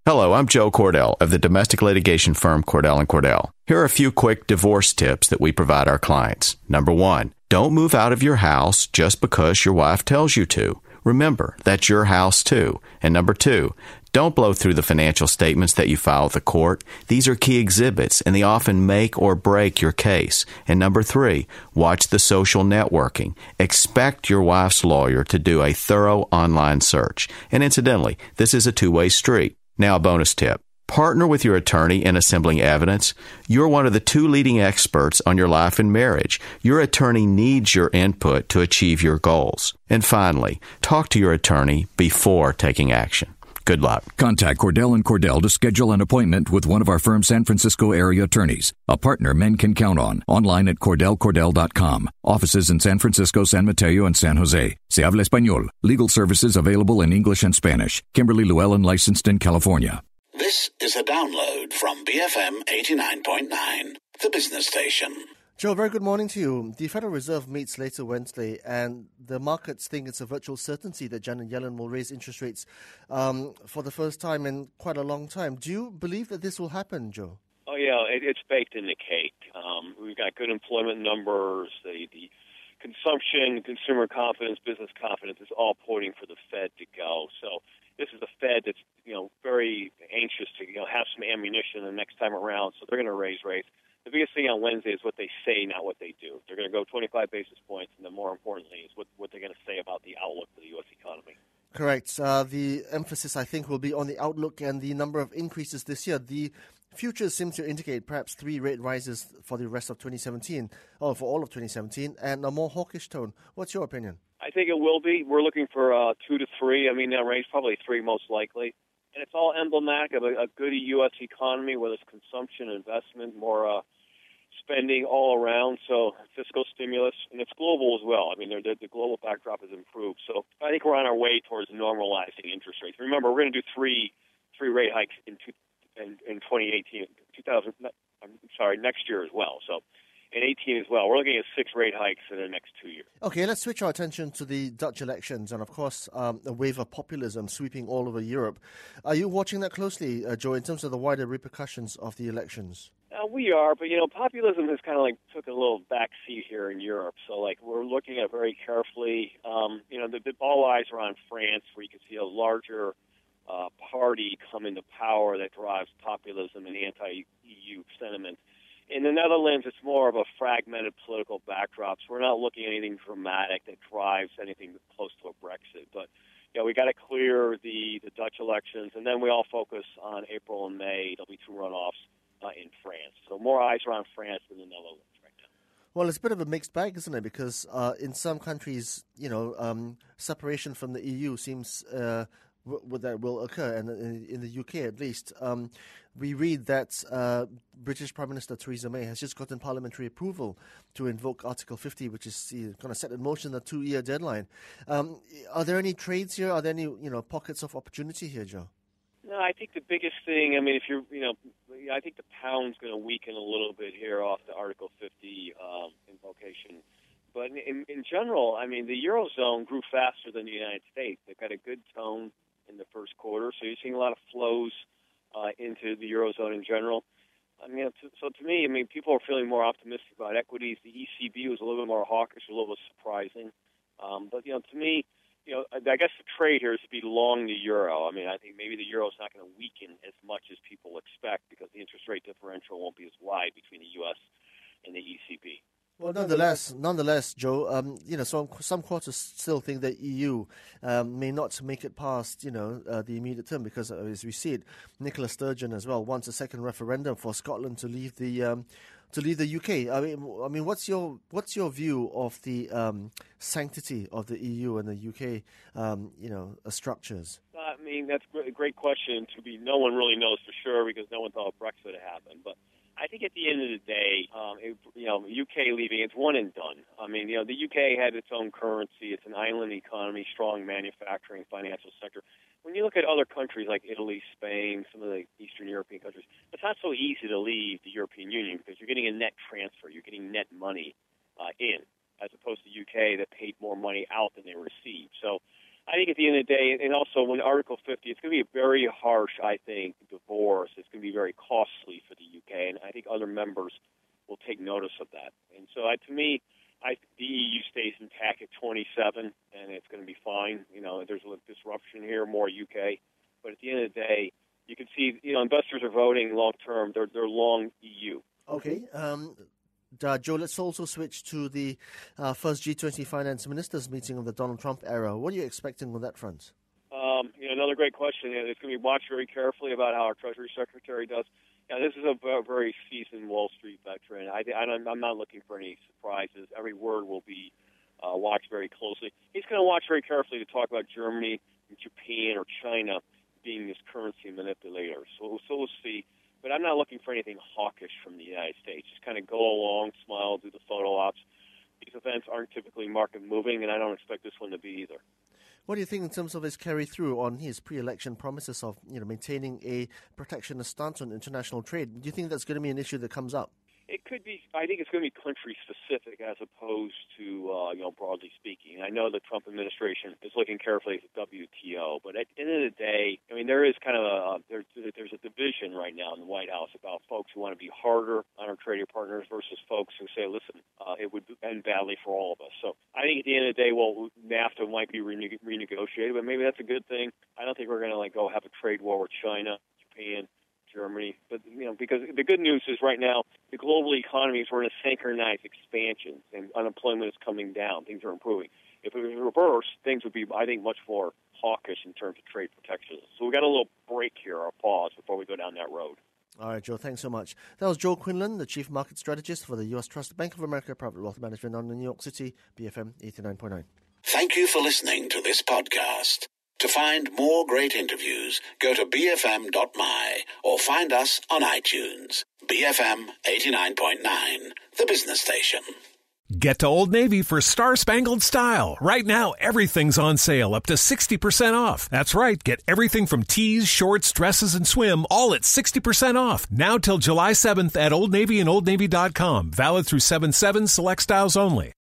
Hello, I'm Joe Cordell of the domestic litigation firm Cordell & Cordell. Here are a few quick divorce tips that we provide our clients. Number 1, don't move out of your house just because your wife tells you to. Remember, that's your house too. And number 2, don't blow through the financial statements that you file with the court. These are key exhibits, and they often make or break your case. And number 3, watch the social networking. Expect your wife's lawyer to do a thorough online search. And incidentally, this is a two-way street. Now, a bonus tip. Partner with your attorney in assembling evidence. You're one of the 2 leading experts on your life and marriage. Your attorney needs your input to achieve your goals. And finally, talk to your attorney before taking action. Good luck. Contact Cordell & Cordell to schedule an appointment with one of our firm's San Francisco area attorneys, a partner men can count on. Online at CordellCordell.com. Offices in San Francisco, San Mateo, and San Jose. Se habla español. Legal services available in English and Spanish. Kimberly Llewellyn, licensed in California. This is a download from BFM 89.9, the business station. Joe, very good morning to you. The Federal Reserve meets later Wednesday, and the markets think it's a virtual certainty that Janet Yellen will raise interest rates for the first time in quite a long time. Do you believe that this will happen, Joe? Oh, yeah, it's baked in the cake. We've got good employment numbers. The consumption, consumer confidence, business confidence is all pointing for the Fed to go. So this is a Fed that's, very anxious to, have some ammunition the next time around. So they're going to raise rates. The biggest thing on Wednesday is what they say, not what they do. They're going to go 25 basis points, and then more importantly is what they're going to say about the outlook for the U.S. economy. Correct. The emphasis, I think, will be on the outlook and the number of increases this year. The futures seem to indicate perhaps 3 rate rises for the rest of 2017, or for all of 2017, and a more hawkish tone. What's your opinion? I think it will be. We're looking for 2 to 3. I mean, that range, probably 3 most likely. And it's all emblematic of a good U.S. economy, whether it's consumption, investment, more spending all around. So fiscal stimulus, and it's global as well. I mean, the global backdrop has improved. So I think we're on our way towards normalizing interest rates. Remember, we're going to do three rate hikes in 2018, next year as well. So in 18 as well. We're looking at 6 rate hikes in the next 2 years. Okay, let's switch our attention to the Dutch elections and, of course, a wave of populism sweeping all over Europe. Are you watching that closely, Joe, in terms of the wider repercussions of the elections? We are, but, populism has kind of took a little back seat here in Europe. So, we're looking at it very carefully. All eyes are on France, where you can see a larger party come into power that drives populism and anti-EU sentiment. In the Netherlands, it's more of a fragmented political backdrop, so we're not looking at anything dramatic that drives anything close to a Brexit. But, we got to clear the Dutch elections, and then we all focus on April and May. There'll be 2 runoffs in France. So more eyes are on France than the Netherlands right now. Well, it's a bit of a mixed bag, isn't it? Because in some countries, separation from the EU seems that will occur, and in the UK at least. We read that British Prime Minister Theresa May has just gotten parliamentary approval to invoke Article 50, which is going to set in motion a 2-year deadline. Are there any trades here? Are there any pockets of opportunity here, Joe? No, I think the biggest thing, I think the pound's going to weaken a little bit here off the Article 50 invocation. But in general, the Eurozone grew faster than the United States. They've got a good tone in the first quarter, so you're seeing a lot of flows into the Eurozone in general. So to me, people are feeling more optimistic about equities. The ECB was a little bit more hawkish, a little bit surprising. But, to me, I guess the trade here is to be long the euro. I think maybe the euro is not going to weaken as much as people expect because the interest rate differential won't be as wide between the U.S. and the ECB. Well, nonetheless, Joe, some quarters still think that EU may not make it past, the immediate term because, as we see it, Nicola Sturgeon as well wants a second referendum for Scotland to leave the UK. What's your view of the sanctity of the EU and the UK, structures? That's a great question. No one really knows for sure because no one thought Brexit would happen, but I think at the end of the day, UK leaving, it's one and done. The UK had its own currency. It's an island economy, strong manufacturing, financial sector. When you look at other countries like Italy, Spain, some of the Eastern European countries, it's not so easy to leave the European Union because you're getting a net transfer. You're getting net money in, as opposed to UK that paid more money out than they received. So I think at the end of the day, and also when Article 50, it's going to be a very harsh, I think, divorce. It's going to be very costly for the UK, and I think other members will take notice of that. And so, to me, the EU stays intact at 27, and it's going to be fine. There's a disruption here, more UK, but at the end of the day, you can see, investors are voting long term. They're long EU. Okay. Joe, let's also switch to the first G20 finance ministers meeting of the Donald Trump era. What are you expecting on that front? Another great question. It's going to be watched very carefully about how our Treasury Secretary does. This is a very seasoned Wall Street veteran. I'm not looking for any surprises. Every word will be watched very closely. He's going to watch very carefully to talk about Germany, Japan, or China being this currency manipulator. So we'll see. But I'm not looking for anything hawkish from the United States. Just kind of go along, smile, do the photo ops. These events aren't typically market moving, and I don't expect this one to be either. What do you think in terms of his carry-through on his pre-election promises of maintaining a protectionist stance on international trade? Do you think that's going to be an issue that comes up? It could be. I think it's going to be country-specific as opposed to, broadly speaking. I know the Trump administration is looking carefully at the WTO, but at the end of the day, there is kind of there's a division right now in the White House about folks who want to be harder on our trading partners versus folks who say, listen, it would end badly for all of us. So I think at the end of the day, NAFTA might be renegotiated, but maybe that's a good thing. I don't think we're going to go have a trade war with China, Japan, Germany, but because the good news is right now the global economies were in a synchronized expansion, and unemployment is coming down. Things are improving. If it was reversed, things would be, I think, much more hawkish in terms of trade protectionism. So we got a little break here, or pause, before we go down that road. All right, Joe, thanks so much. That was Joe Quinlan, the Chief Market Strategist for the U.S. Trust Bank of America Private Wealth Management on the New York City, BFM 89.9. Thank you for listening to this podcast. To find more great interviews, go to bfm.my or find us on iTunes. BFM 89.9, the business station. Get to Old Navy for Star-Spangled Style. Right now, everything's on sale, up to 60% off. That's right. Get everything from tees, shorts, dresses, and swim, all at 60% off. Now till July 7th at Old Navy and OldNavy.com. Valid through 7/7, select styles only.